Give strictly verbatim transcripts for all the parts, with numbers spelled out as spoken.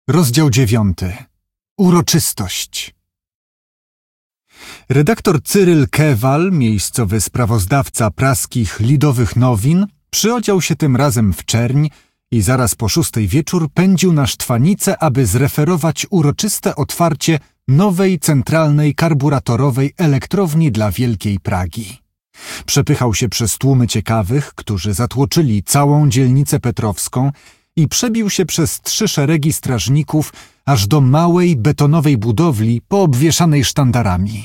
Rozdział dziewiąty. Uroczystość. Redaktor Cyryl Kewal, miejscowy sprawozdawca praskich Lidowych Nowin, przyodział się tym razem w czerń i zaraz po szóstej wieczór pędził na Sztwanicę, aby zreferować uroczyste otwarcie nowej centralnej karburatorowej elektrowni dla Wielkiej Pragi. Przepychał się przez tłumy ciekawych, którzy zatłoczyli całą dzielnicę petrowską, i przebił się przez trzy szeregi strażników aż do małej betonowej budowli poobwieszanej sztandarami.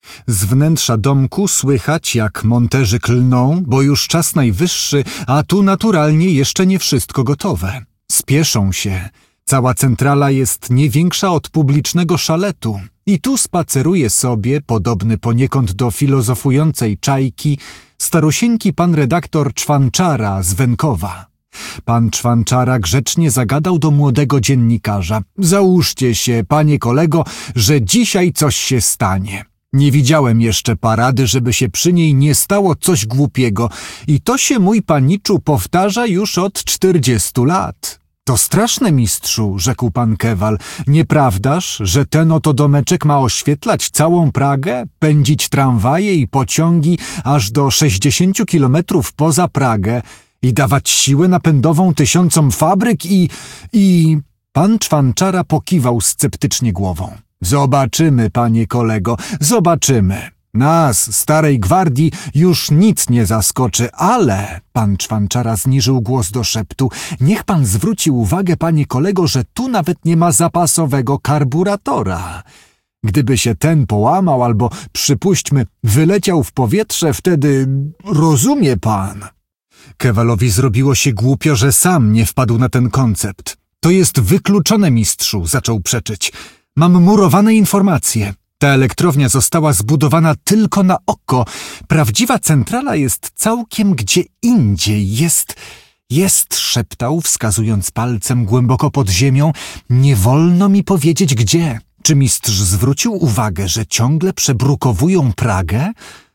Z wnętrza domku słychać, jak monterzy klną, bo już czas najwyższy, a tu naturalnie jeszcze nie wszystko gotowe. Spieszą się. Cała centrala jest nie większa od publicznego szaletu i tu spaceruje sobie, podobny poniekąd do filozofującej czajki, starosieńki pan redaktor Czwanczara z Wękowa. Pan Czwanczara grzecznie zagadał do młodego dziennikarza. Załóżcie się, panie kolego, że dzisiaj coś się stanie. Nie widziałem jeszcze parady, żeby się przy niej nie stało coś głupiego i to się, mój paniczu, powtarza już od czterdziestu lat. To straszne, mistrzu, rzekł pan Kewal. Nieprawdaż, że ten oto domeczek ma oświetlać całą Pragę, pędzić tramwaje i pociągi aż do sześćdziesięciu kilometrów poza Pragę i dawać siłę napędową tysiącom fabryk i... i... Pan Czwanczara pokiwał sceptycznie głową. Zobaczymy, panie kolego, zobaczymy. Nas, starej gwardii, już nic nie zaskoczy, ale... Pan Czwanczara zniżył głos do szeptu. Niech pan zwróci uwagę, panie kolego, że tu nawet nie ma zapasowego karburatora. Gdyby się ten połamał albo, przypuśćmy, wyleciał w powietrze, wtedy... rozumie pan... Kewalowi zrobiło się głupio, że sam nie wpadł na ten koncept. To jest wykluczone, mistrzu, zaczął przeczyć. Mam murowane informacje. Ta elektrownia została zbudowana tylko na oko. Prawdziwa centrala jest całkiem gdzie indziej. Jest, jest, szeptał, wskazując palcem głęboko pod ziemią. Nie wolno mi powiedzieć gdzie. Czy mistrz zwrócił uwagę, że ciągle przebrukowują Pragę?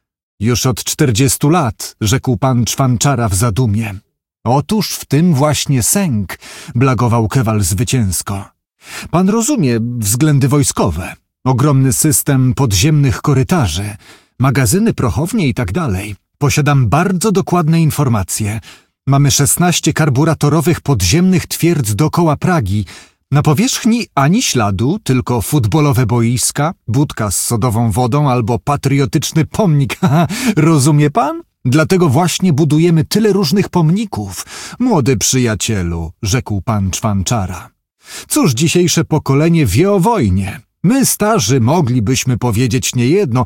Już od czterdziestu lat, rzekł pan Czwanczara w zadumie. Otóż w tym właśnie sęk, blagował Kewal zwycięsko. Pan rozumie względy wojskowe, ogromny system podziemnych korytarzy, magazyny, prochownie i tak dalej. Posiadam bardzo dokładne informacje. Mamy szesnaście karburatorowych podziemnych twierdz dookoła Pragi. Na powierzchni ani śladu, tylko futbolowe boiska, budka z sodową wodą albo patriotyczny pomnik. Rozumie pan? Dlatego właśnie budujemy tyle różnych pomników. Młody przyjacielu, rzekł pan Czwanczara. Cóż dzisiejsze pokolenie wie o wojnie? My starzy moglibyśmy powiedzieć niejedno.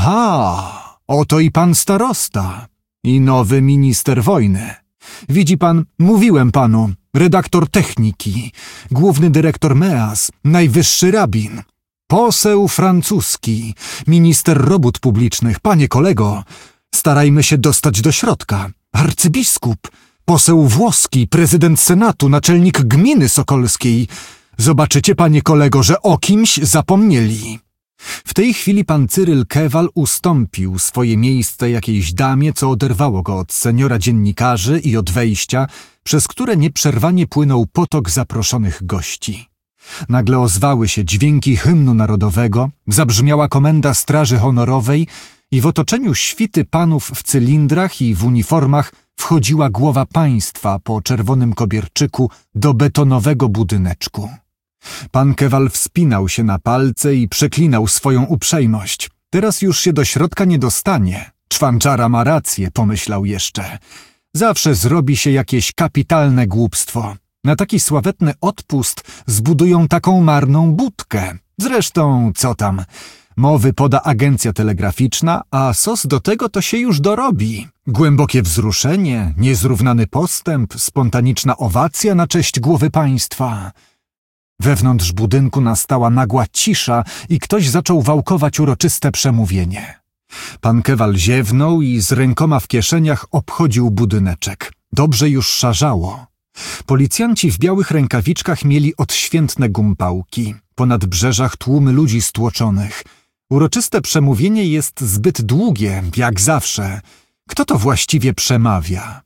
Aha, oto i pan starosta. I nowy minister wojny. Widzi pan, mówiłem panu, redaktor techniki, główny dyrektor Meas, najwyższy rabin, poseł francuski, minister robót publicznych, panie kolego, starajmy się dostać do środka, arcybiskup, poseł włoski, prezydent senatu, naczelnik gminy sokolskiej. Zobaczycie, panie kolego, że o kimś zapomnieli. W tej chwili pan Cyryl Kewal ustąpił swoje miejsce jakiejś damie, co oderwało go od seniora dziennikarzy i od wejścia, przez które nieprzerwanie płynął potok zaproszonych gości. Nagle ozwały się dźwięki hymnu narodowego, zabrzmiała komenda straży honorowej i w otoczeniu świty panów w cylindrach i w uniformach wchodziła głowa państwa po czerwonym kobierczyku do betonowego budyneczku. Pan Kewal wspinał się na palce i przeklinał swoją uprzejmość. Teraz już się do środka nie dostanie. Czwanczara ma rację, pomyślał jeszcze. Zawsze zrobi się jakieś kapitalne głupstwo. Na taki sławetny odpust zbudują taką marną budkę. Zresztą, co tam? Mowy poda agencja telegraficzna, a sos do tego to się już dorobi. Głębokie wzruszenie, niezrównany postęp, spontaniczna owacja na cześć głowy państwa. Wewnątrz budynku nastała nagła cisza i ktoś zaczął wałkować uroczyste przemówienie. Pan Kewal ziewnął i z rękoma w kieszeniach obchodził budyneczek. Dobrze już szarzało. Policjanci w białych rękawiczkach mieli odświętne gumpałki. Po nadbrzeżach tłumy ludzi stłoczonych. Uroczyste przemówienie jest zbyt długie, jak zawsze. Kto to właściwie przemawia?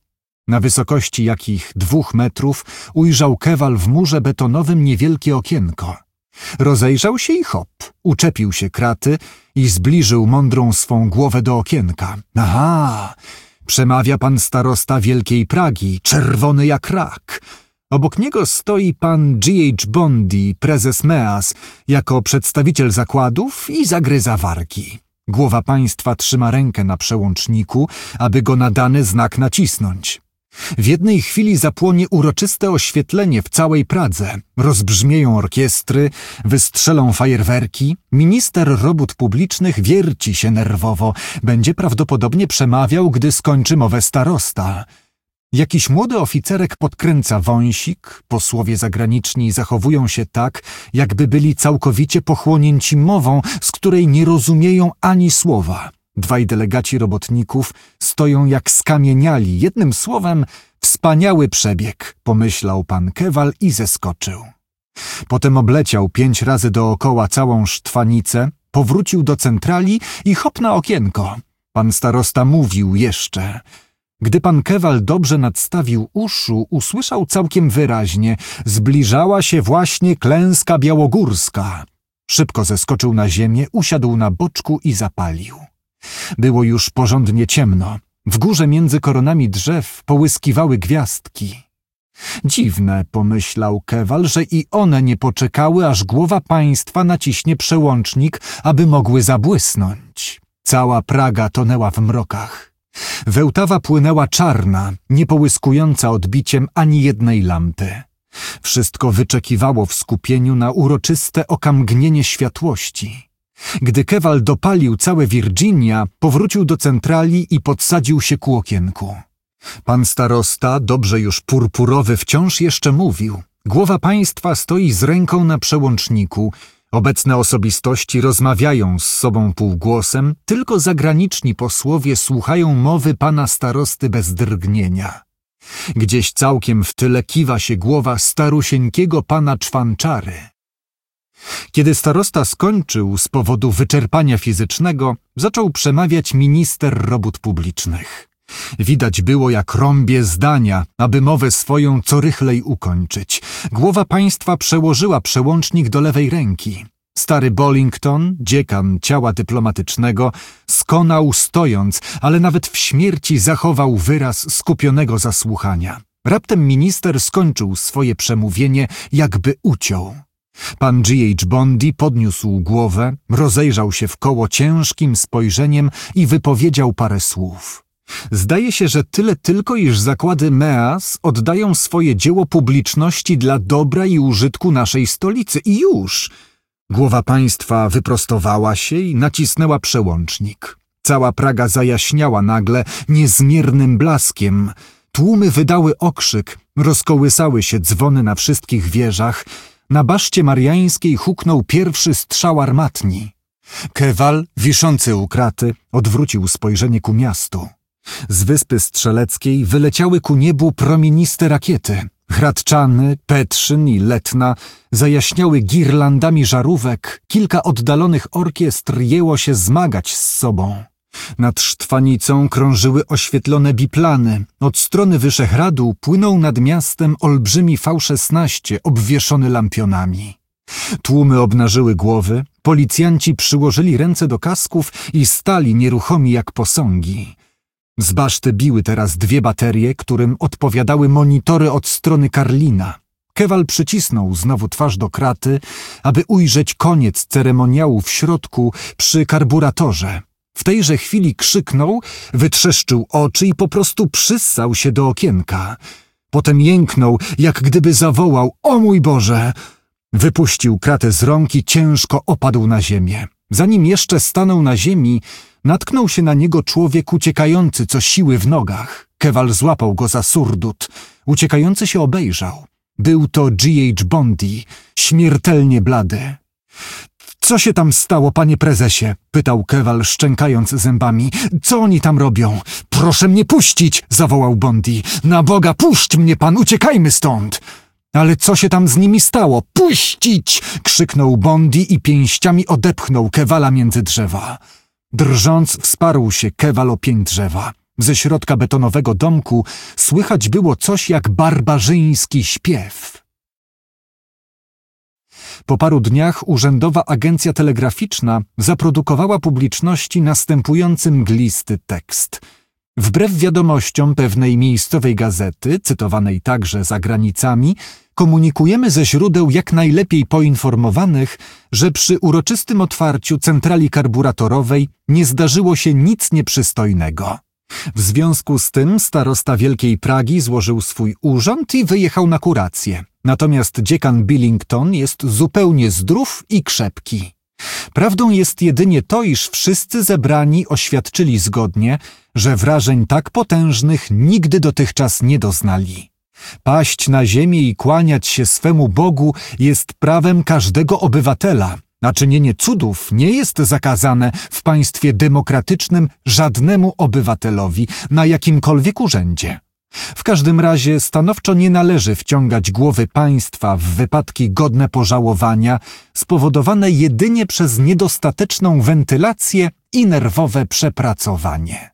Na wysokości jakich dwóch metrów ujrzał Kewal w murze betonowym niewielkie okienko. Rozejrzał się i hop, uczepił się kraty i zbliżył mądrą swą głowę do okienka. Aha, przemawia pan starosta Wielkiej Pragi, czerwony jak rak. Obok niego stoi pan G H Bondi, prezes Meas, jako przedstawiciel zakładów i zagryza wargi. Głowa państwa trzyma rękę na przełączniku, aby go na dany znak nacisnąć. W jednej chwili zapłonie uroczyste oświetlenie w całej Pradze. Rozbrzmieją orkiestry, wystrzelą fajerwerki. Minister robót publicznych wierci się nerwowo. Będzie prawdopodobnie przemawiał, gdy skończy mowę starosta. Jakiś młody oficerek podkręca wąsik. Posłowie zagraniczni zachowują się tak, jakby byli całkowicie pochłonięci mową, z której nie rozumieją ani słowa. Dwaj delegaci robotników stoją jak skamieniali. Jednym słowem, wspaniały przebieg, pomyślał pan Kewal i zeskoczył. Potem obleciał pięć razy dookoła całą sztwanicę, powrócił do centrali i hop na okienko. Pan starosta mówił jeszcze. Gdy pan Kewal dobrze nadstawił uszu, usłyszał całkiem wyraźnie: zbliżała się właśnie klęska białogórska. Szybko zeskoczył na ziemię, usiadł na boczku i zapalił. Było już porządnie ciemno. W górze między koronami drzew połyskiwały gwiazdki. Dziwne, pomyślał Kewal, że i one nie poczekały, aż głowa państwa naciśnie przełącznik, aby mogły zabłysnąć. Cała Praga tonęła w mrokach. Wełtawa płynęła czarna, nie połyskująca odbiciem ani jednej lampy. Wszystko wyczekiwało w skupieniu na uroczyste okamgnienie światłości. Gdy Kewal dopalił całe Virginia, powrócił do centrali i podsadził się ku okienku. Pan starosta, dobrze już purpurowy, wciąż jeszcze mówił. Głowa państwa stoi z ręką na przełączniku. Obecne osobistości rozmawiają z sobą półgłosem, tylko zagraniczni posłowie słuchają mowy pana starosty bez drgnienia. Gdzieś całkiem w tyle kiwa się głowa starusieńkiego pana Czwanczary. Kiedy starosta skończył z powodu wyczerpania fizycznego, zaczął przemawiać minister robót publicznych. Widać było, jak rąbie zdania, aby mowę swoją co rychlej ukończyć. Głowa państwa przełożyła przełącznik do lewej ręki. Stary Bollington, dziekan ciała dyplomatycznego, skonał stojąc, ale nawet w śmierci zachował wyraz skupionego zasłuchania. Raptem minister skończył swoje przemówienie, jakby uciął. Pan G H Bondi podniósł głowę, rozejrzał się wkoło ciężkim spojrzeniem i wypowiedział parę słów. Zdaje się, że tyle tylko, iż zakłady Meas oddają swoje dzieło publiczności dla dobra i użytku naszej stolicy. I już! Głowa państwa wyprostowała się i nacisnęła przełącznik. Cała Praga zajaśniała nagle niezmiernym blaskiem. Tłumy wydały okrzyk, rozkołysały się dzwony na wszystkich wieżach. Na baszcie mariańskiej huknął pierwszy strzał armatni. Kewal, wiszący u kraty, odwrócił spojrzenie ku miastu. Z wyspy strzeleckiej wyleciały ku niebu promieniste rakiety. Hradczany, Petrzyn i Letna zajaśniały girlandami żarówek, kilka oddalonych orkiestr jęło się zmagać z sobą. Nad Sztwanicą krążyły oświetlone biplany. Od strony Wyszehradu płynął nad miastem olbrzymi V szesnaście obwieszony lampionami. Tłumy obnażyły głowy, policjanci przyłożyli ręce do kasków i stali nieruchomi jak posągi. Z baszty biły teraz dwie baterie, którym odpowiadały monitory od strony Karlina. Kewal przycisnął znowu twarz do kraty, aby ujrzeć koniec ceremoniału w środku przy karburatorze. W tejże chwili krzyknął, wytrzeszczył oczy i po prostu przyssał się do okienka. Potem jęknął, jak gdyby zawołał: „O mój Boże!” Wypuścił kratę z rąk i ciężko opadł na ziemię. Zanim jeszcze stanął na ziemi, natknął się na niego człowiek uciekający co siły w nogach. Kewal złapał go za surdut. Uciekający się obejrzał. Był to G H Bondi, śmiertelnie blady. „Co się tam stało, panie prezesie?” pytał Kewal, szczękając zębami. „Co oni tam robią?” „Proszę mnie puścić!” zawołał Bondi. „Na Boga, puść mnie pan, uciekajmy stąd!” „Ale co się tam z nimi stało? Puścić!” krzyknął Bondi i pięściami odepchnął Kewala między drzewa. Drżąc, wsparł się Kewal o pień drzewa. Ze środka betonowego domku słychać było coś jak barbarzyński śpiew. Po paru dniach Urzędowa Agencja Telegraficzna zaprodukowała publiczności następujący mglisty tekst. Wbrew wiadomościom pewnej miejscowej gazety, cytowanej także za granicami, komunikujemy ze źródeł jak najlepiej poinformowanych, że przy uroczystym otwarciu centrali karburatorowej nie zdarzyło się nic nieprzystojnego. W związku z tym starosta Wielkiej Pragi złożył swój urząd i wyjechał na kurację. Natomiast dziekan Billington jest zupełnie zdrów i krzepki. Prawdą jest jedynie to, iż wszyscy zebrani oświadczyli zgodnie, że wrażeń tak potężnych nigdy dotychczas nie doznali. Paść na ziemię i kłaniać się swemu Bogu jest prawem każdego obywatela, a czynienie cudów nie jest zakazane w państwie demokratycznym żadnemu obywatelowi na jakimkolwiek urzędzie. W każdym razie stanowczo nie należy wciągać głowy państwa w wypadki godne pożałowania, spowodowane jedynie przez niedostateczną wentylację i nerwowe przepracowanie.